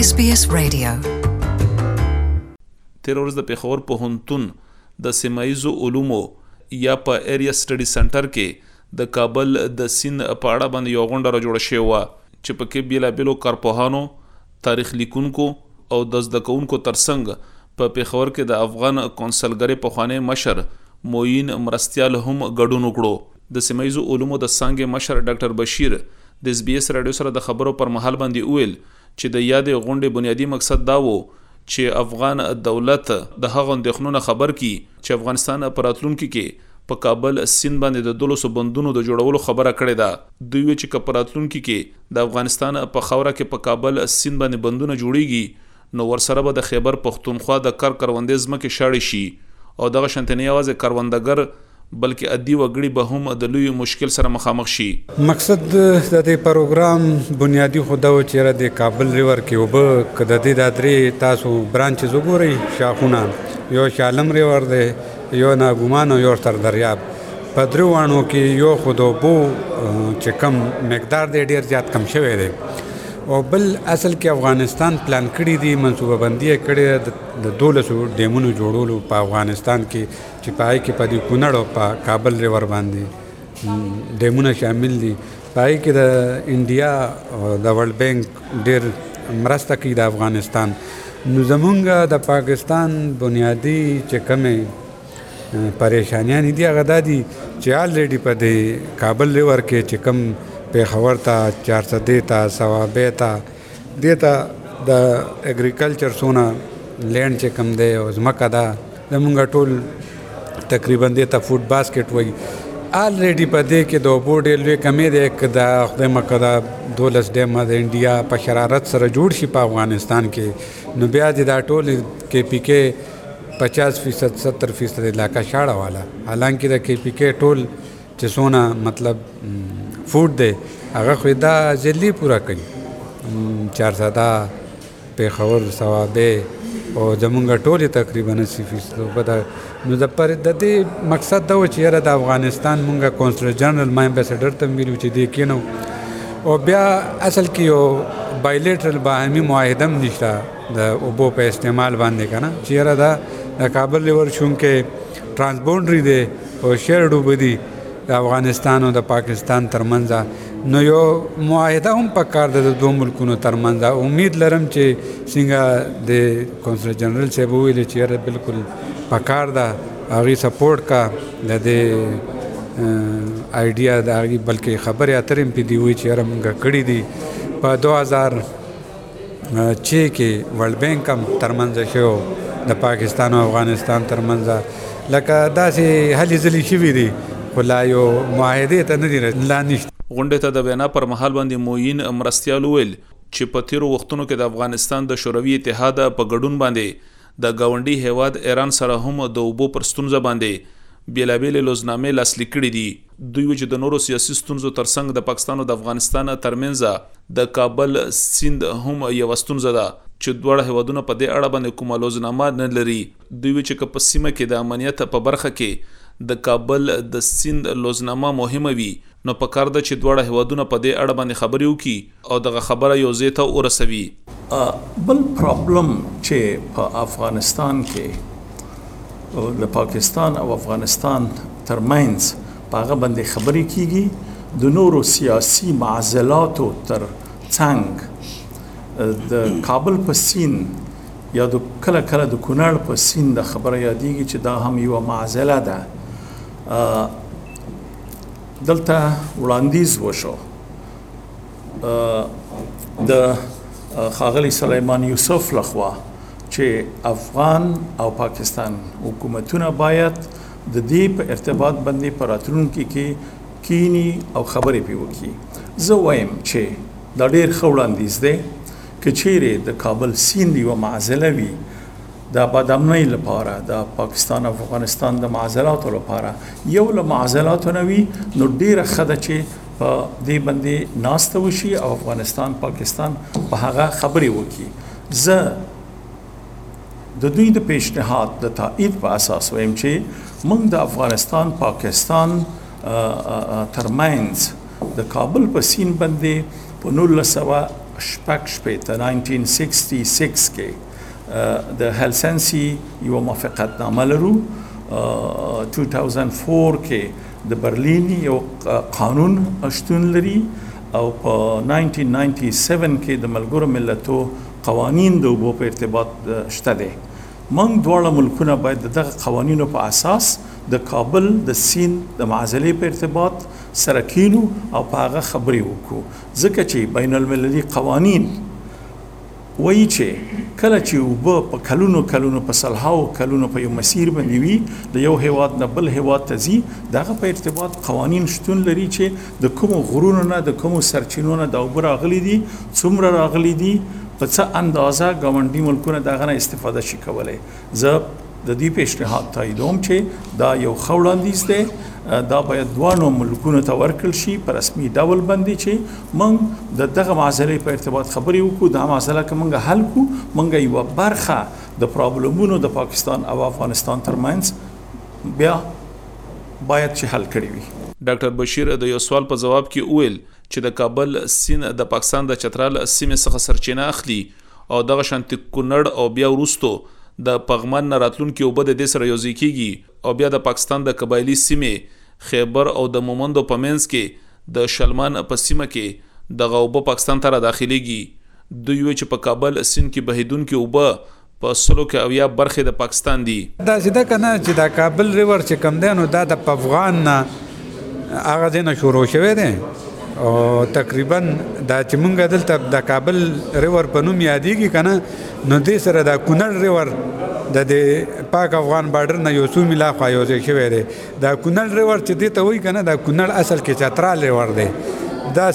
SBS Radio. تیر ورځ د پیښور پوهنتون د سیمایزو علومو یا په ایریا سټډي سنټر کې د کابل د سین په اړه باندې یو غونډه جوړه شوې و چې پکې بیلابیلو کارپوهانو، تاریخ لیکونکو او د زده کوونکو ترڅنګ په پیښور کې د افغان کونسلګری پخوانی مشر موین مرستیال هم ګډون وکړو. د سیمایزو علومو د څانګې مشر ډاکټر بشیر د SBS رادیو سره د خبرو پر مهال باندې ویل چې د یادې غونډې بنیادی مقصد دا و چې افغان دولت د هغو اندېښنو خبر کی چې افغانستان په راتلونکي کې په کابل سین باندې د 200 بندونو د جوړولو خبره کړې ده. دوی وی چې په راتلونکي کې د افغانستان په خوره کې په کابل سین باندې بندونه جوړیږي نو ورسره به د خیبر پختونخوا د کروندې ځمکې شاړې شي او دغه شانتنی आवाज کروندګر بلکې ادي وګړي به هم د لوی مشکل سره مخامخ شي. مقصد د دې پروګرام بنیادی خدا و چې د کابل ریور کې وب کده د درې تاسو برانچ زګوري شاخونه یو شالم ریور دی، یو ناګومان او یو تر دریاب په دروانو کې یو خودو بو چې کم مقدار دی ډیر زیات کم شوی دی او بل اصل کې افغانستان پلان کړی دی منصوبه بندي کړی د 200 ډیمونو جوړولو په افغانستان کې چې پای کې په دې کونړ او په کابل ریور باندې ډیمونه شامل دي. پای کې د انډیا او د ورلد بانک ډیر مرسته کوي د افغانستان. نو زمونږ د پاکستان بنیادی چې کومه پریشانیاں دي هغه د دي چې الریډي په دې کابل ریور کې چې کم پیښور ته 400 ته سوابه ته دیتا د اګریکلچر سونه لینډ چې کم دی او ځمکه ده زمونږ ټول تقریبا دیتا فوډ باسکټ وای الریډي په دې کې د اوبو ډېر لوی کمې دی د خدای مکه د 12 ډیمه د انډیا په شرارت سره جوړ شي په افغانستان کې نو بیا د ټول کې پی کې 50% 70% علاقہ شاړه والا حالانکه د کې پی کې ټول چې سونه مطلب فوډ دی هغه خو دا ځلی پورا کوي 400 پیښور سوابه او زمونږ ټول تقریبا 80% په نو د پر د دې مقصد دا و چې د افغانستان مونږه کونسل جنرال ما امبیسډر ته ویلو چې دې کینو او بیا اصل کې یو بایلیټرل باهمي معاهده نشته د اوبو په استعمال باندې کنه چې د کابل ریور شونکه ترانسبونډری دی او شیرډ وبدي د افغانستان او د پاکستان ترمنځ نو یو معاهده هم پکار د دوه ملکونو ترمنځ. امید لرم چې څنګه د کونسل جنرال صاحب ویل چې بالکل پکار ده هغه سپورټ کا د آیډیا د هغه بلکې خبرې اترې په دی وی چې موږ کړی دي په 2006 کې ورلد بانک هم ترمنځ شو د پاکستان او افغانستان ترمنځ لکه داسې هلي ځلې شوي دي ولا یو معاهده ته نه دی لا نشته. غونډه ته د وینا پر مهال باندې موین مرستیال ویل چې په تیرو وختونو کې د افغانستان د شوروي اتحاد په ګډون باندې د گاونډي هیواد ایران سره هم د اوبو پر ستونزه باندې بیلابیل لوزنامې لاسلیک کړي دي. دوی چې د نورو سیاسي ستونزو ترڅنګ د پاکستان او د افغانستان ترمنځ د کابل سیند هم یو ستونزه ده چې دوه هیوادونه په دې اړه باندې کومه لوزنامه نه لري. دوی چې په سیمه کې د امنیت په برخه کې د کابل د سیند لوزنامه مهمه وي نو په کار ده چې دوه هیوادونه په دې اړه باندې خبرې وکړي او دغه خبره یو ځای ته ورسوي. بل پرابلم چې په افغانستان کې د پاکستان او افغانستان ترمنځ په هغه باندې خبرې کیږي د نورو سیاسي معضلاتو تر څنګ د کابل په سین یا د کله کله د کونړ په سین د خبره یادېږي چې دا هم یو معضله ده. دلته وړاندیز وشو د ښاغلي سلیمان یوسف لخوا چې افغان او پاکستان حکومتونه باید د دې په ارتباط باندې په راتلونکي کې کینی او خبرې پې وکړي. زه وایم چې دا ډېر ښه وړاندیز دی که چیرې د کابل سیند یوه معضله وي د بادامنۍ لپاره د پاکستان او افغانستان د معضلاتو لپاره یو له معضلاتو نه وي نو ډېره ښه ده چې په دې باندې ناسته وشي او افغانستان پاکستان په هغه خبرې وکړي. زه د دوی د پیشنهاد د تایید په اساس وایم چې موږ د افغانستان پاکستان ترمنځ د کابل په سیند باندې په 1993 شپږ 1966 کې د هلسنسي یو موافقتنامه لرو 2004 کې د برلین یو قانون شتون لري او په 1997 کې د ملګرو ملتو قوانین د اوبو په ارتباط شته دي. موږ دواړه ملکونه باید دغه قوانینو په اساس د کابل د سیند د معضلې په ارتباط سره کینو او په هغه خبرې وکړو ځکه چې بین المللي قوانین وایي چې کله چې اوبه په کلونو په سلهاو کلونو په یو مسیر باندې وي د یو هیواد نه بل هیواد ته ځي دغه په ارتباط قوانین شتون لري چې د کومو غرونو نه د کومو سرچینو نه د اوبه راغلي دي څومره راغلي دي په څه اندازه ګاونډي ملکونه دغه نه استفاده شي کولی. زه د دې پیشنهاد تاییدوم چې دا یو ښه وړاندیز دی دا باید دوانو ملکونو ته ورکړل شي په رسمي ډول باندې چې موږ د دغه معضلې په ارتباط خبرې وکړو. دا معضله که موږ حل کړو موږ یوه برخه د پرابلمونو د پاکستان او افغانستان ترمنځ بیا باید چې حل کړي وي. ډاکټر بشیر د یو سوال په جواب کې وویل چې د کابل سیند د پاکستان د چترال سیمې څخه سرچینه اخلي او دغه شانتي کونړ او بیا وروستو د پغمان نه راتلونکي اوبه د دې سره یوځای کیږي او بیا د پاکستان د قبایلی سیمې خیبر او د مومندو په منځ کې د شلمان په سیمه کې دغه اوبه پاکستان ته را داخليږي. دوی وایي چې په کابل سیند کې بهیدونکي اوبه په سلو کې اویا برخې د پاکستان دي. دا سیده کنه چې دا کابل ریور چې کم دی نو دا د افغان نه هغه دینه شروع شوی دی او تقریبا دا چې مونږ دلته د کابل ریور په نوم یادېږي کنه نو دې سره د کونړ ریور د پاک افغان بارډر نه یو څو میله خوا یوځای شوی دی. دا کونړ ریور چې دې ته وایي کنه دا کونړ اصل کې چترال ریور دی. دا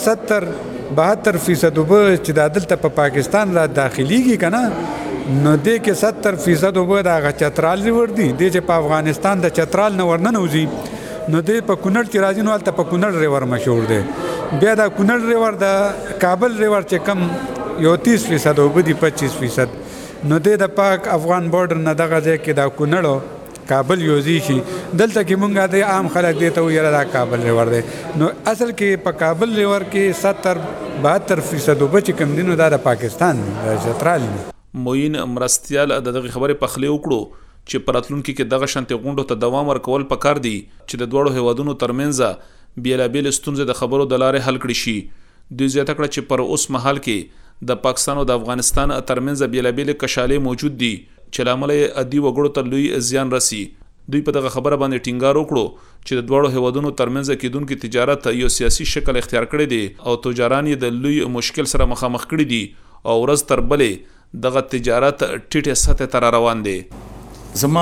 70-72% اوبه چې دا دلته په پاکستان را داخليږي کنه نو دې کې 70% اوبه د هغه چترال ریور دي. دې چې په افغانستان د چترال نه ورننوځي نو دې په کونړ چې راځي نو هلته په کونړ ریور مشهور دی. بیا دا کونړ ریور د کابل ریور چې کم یو 30% اوبه دي 25% نو دې د پاک افغان بارډر نه دغه ځای کې دا کونړ کابل یوځای شي. دلته کې مونږ د عام خلک دې ته ویل دا کابل ریور دی نو اصل کې په کابل ریور کې 70-72% اوبه چې کم دي نو دا د پاکستان د چترال دي. موین مرستیال دغه خبرې پخلی وکړو چې پراتلونکو کې دغه شانتي غونډو ته دوام ورکول پکار دي چې د دوړو هیوادونو ترمنځ بیلابیل ستونزې د خبرو د لارې حل کړي شي. دوی زیاته کړه چې پر اوس مهال کې د پاکستان او د افغانستان ترمنځ بیلابیل کشالې موجود دي چې لامل یې عادي وګړو ته لوی زیان رسي. دوی په دغه خبره باندې ټینګار وکړو چې د دوړو هیوادونو ترمنځ کېدونکو تجارت یو سیاسي شکل اختیار کړی دی او تجاران یې د لوی مشکل سره مخامخ کړي دي او ورځ تر بلې دغه تجارت ټیټه سطح ته روان دي. زما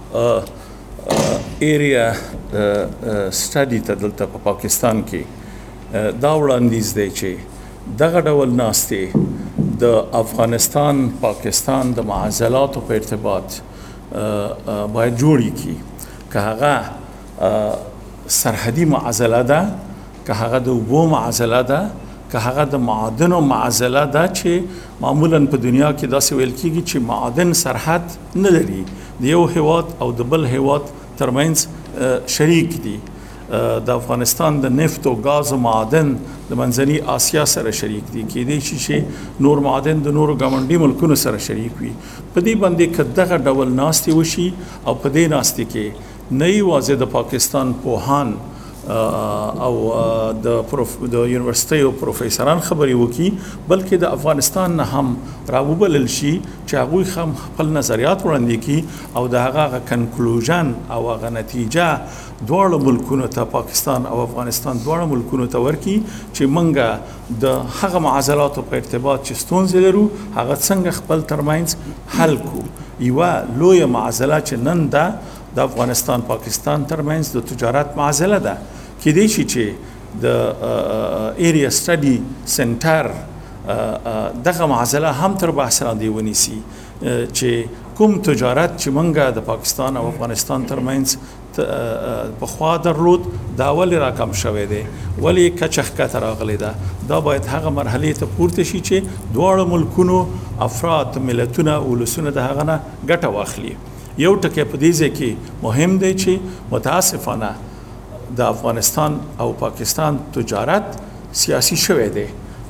ایریا سټډي ته دلته په پاکستان کې دا وړاندیز دی چې دغه ډول ناستې د افغانستان پاکستان د معضلاتو په ارتباط باید جوړی کی که هغه سرحدي معضله ده که هغه د اوبو معضله ده که هغه د معادنو معضله ده چې معمولا په دنیا کې داسې ویل کېږي چې معادن سرحد نه لري د یو هیواد او د بل هیواد ترمنځ شریک دي. د افغانستان د نفت او غاز او معادن د منځني آسیا سره شریک دي کېدای شي چې نور معادن د نورو ګاونډي ملکونو سره شریک وي. په دې باندې که دغه ډول ناستې وشي او په دې ناستې کې نه یوازې د پاکستان پوهان او د یونیورسيټي او پروفیسوران خبرې وکړي بلکې د افغانستان نه هم راوبلل شي چې هغوی هم خپل نظریات وړاندې کړي او د هغه کنکلوژن او هغه نتیجه دواړو ملکونو ته پاکستان او افغانستان دواړو ملکونو ته ورکړي چې موږ د هغه معضلاتو په ارتباط چې ستونزې لرو هغه څنګه خپل ترمنځ حل کړو. یوه لویه معضله چې نن ده د افغانستان پاکستان ترمنځ د تجارت معضله ده. کېدای شي چې د ایریا سټډي سنټر دغه معضله هم تر بحث لاندې ونیسي چې کوم تجارت چې موږ د پاکستان او افغانستان ترمنځ پخوا درلود دا ولې راکم شوی دی ولې کچه ښکته راغلی ده. دا باید هغه مرحلې ته پورته شي چې دواړو ملکونو افراد ملتونه ولسونه د هغه نه ګټه واخلي. یو ټکی په دې ځای کې مهم دی چې متاسفانه د افغانستان او پاکستان تجارت سیاسي شوی دی.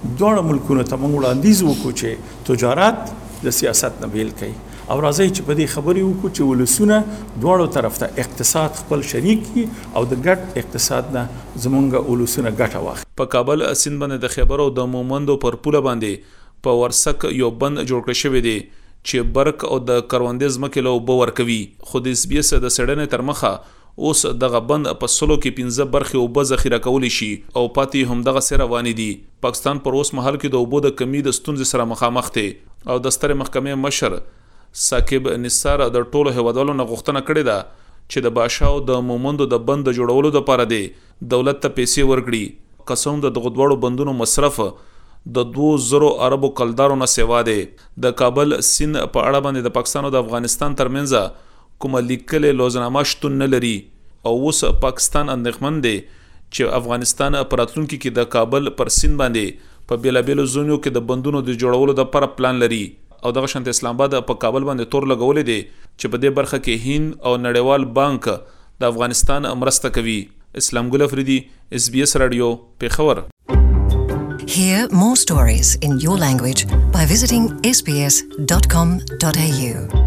دواړه ملکونو ته موږ وړاندیز وکړو چې تجارت د سیاست نه بیل کړي او راځي چې په دې خبرې وکړو چې ولسونه دواړو طرف ته اقتصاد خپل شریک کړي او د ګډ اقتصاد نه زمونږ ولسونه ګټه واخلي. په کابل سیند باندې د خیبر او د مومندو پر پوله باندې په ورسک یو بند جوړ کړی شوی دی چې برق او د کروندې ځمکې له اوبه ورکوي. خو د اس بي اس د څېړنې تر مخه اوس دغه بند په سلو کې 15 برخې اوبه ذخیره کولی شي او پاتې هم دغه سره روانې دي. پاکستان پر اوس مهال کې د اوبو د کمی د ستونزې سره مخامخ دی او د سترې محکمې مشر ثاقب نثار د ټولو هیوادوالو نه غوښتنه کړې ده چې د باشاو د مومندو د بند جوړولو لپاره دی دولت ته پیسې ورکړي. قسم د دغه دوړو بندونو مصرف د 2000 اربو کلدارو نه سیوا دی. د کابل سیند په اړه باندې د پاکستان او د افغانستان ترمنځ کومه لیکلې لوزنامه شتون نه لري او اوس پاکستان اندېښمن دی چې افغانستان په راتلونکي کې د کابل پر سیند باندې په بیلابیلو زونو کې د بندونو د جوړولو لپاره پلان لري او دغه شانت اسلام آباد په کابل باندې تور لګولې دي چې په دې برخه کې هند او نړیوال بانک د افغانستان مرسته کوي. اسلام ګل افریدي SBS رادیو پیښور. Hear more stories in your language by visiting sbs.com.au.